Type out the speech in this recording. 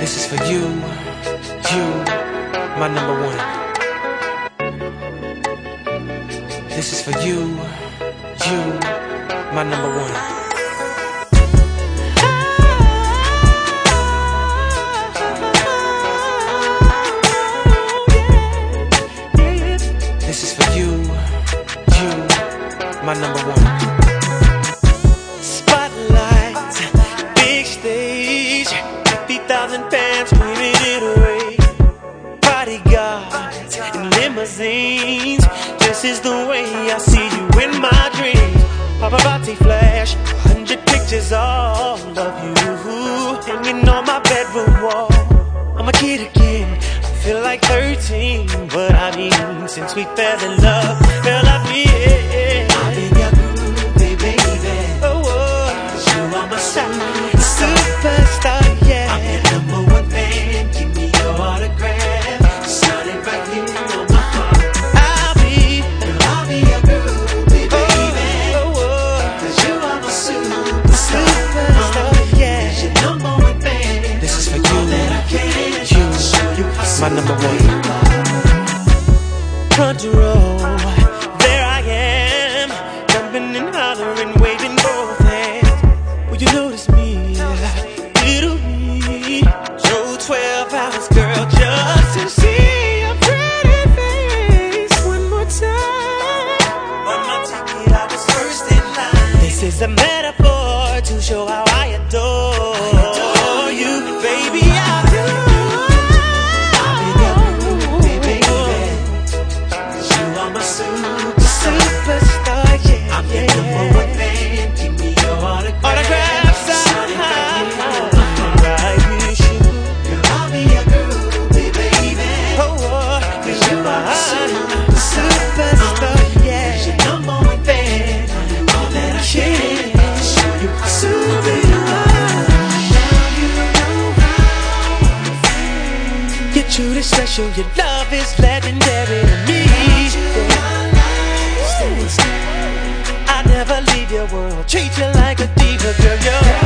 This is for you, my number one. This is for you, my number one. This is for you, my number one. Spotlights, big stage, 50,000 fans screaming it away. Bodyguards and limousines, this is the way I see you in my dreams. Paparazzi flash, 100 pictures all of you hanging on my bedroom wall. I'm a kid again, I feel like 13, but I mean, since we fell in love, girl, I've been your groovy baby. Oh, 'cause you are my superstar, yeah. I'm your number one fan, give me your autograph, sign it right here on my heart. I'll be your groovy baby. Oh, 'cause you are my superstar, yeah. Your number one fan. This is for you, my number one. Front row, there I am, jumping and hollering, waving both hands. Will you notice me, little me? Drove 12 hours, girl, just to see your pretty face one more time. On my ticket, I was first in line. This is a metaphor to show how I adore you, baby. Superstar, yeah. I'm your number one fan. Give me your autograph, sign it right here. Girl, I'll be your groovy baby. Oh, 'cause you are my superstar, yeah. You're number one fan. All that I can to show you how super you are. Now you know how I feel. You're truly special. Your love is legendary to me. I'll never leave your world. Treat you like a diva, girl. You're